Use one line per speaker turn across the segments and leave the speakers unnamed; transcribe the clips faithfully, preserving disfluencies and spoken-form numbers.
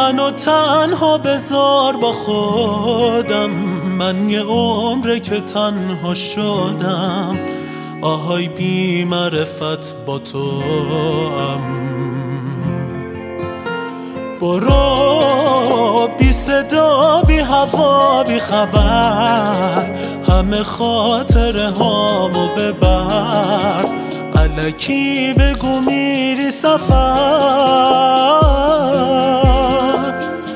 منو تنها بذار با خودم، من یه عمره که تنها شدم. آهای بی معرفت با تو ام، برو بی صدا بی هوا بی خبر، همه خاطره هامو ببر. الکی بگو میری سفر،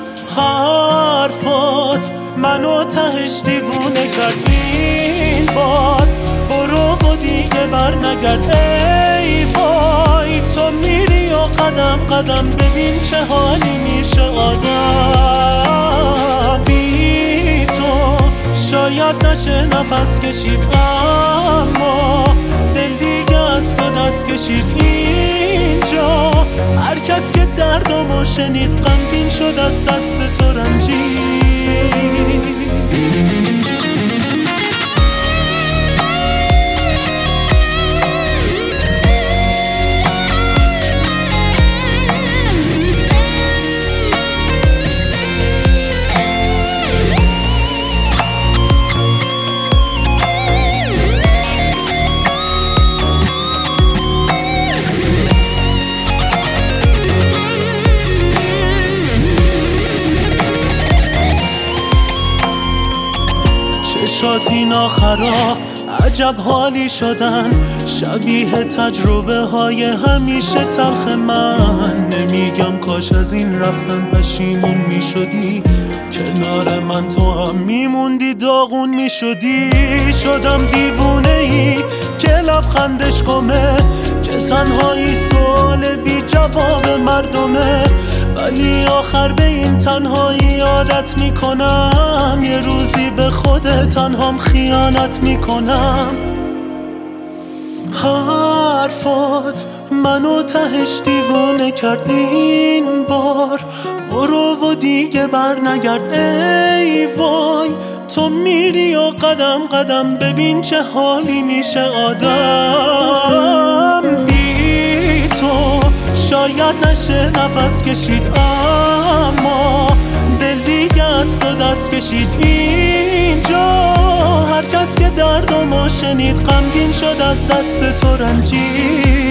حرفات منو تهش دیوونه کرد این بار. برو و دیگه بر نگرد ای وای، تو میری و قدم قدم ببین چه حالی میشه آدم. بی تو شاید نشه نفس کشید، اما دل دیگه از تو دست کشید اینجا. هر کس که دردمو شنید غمگین شد از دست تو رنجید. چشات این آخرا عجب حالی شدن، شبیه تجربه های همیشه تلخ من. نمیگم کاش از این رفتن پشیمون میشدی، کنار من تو هم میموندی داغون میشدی. شدم دیوونه ای که لبخندش گمه، که تنهایی سوال بی جواب مردمه. ولی آخر به این تنهایی عادت میکنم، یه روزی به خود تنهام خیانت میکنم. حرفات منو تهش دیوونه کرد این بار. برو و دیگه بر نگرد ای وای، تو میری و قدم قدم ببین چه حالی میشه آدم. بی تو شاید نشه نفس کشید، اما دل دیگه از تو دست کشید اینجا. هر کس که دردمو شنید غمگین شد از دست تو رنجید.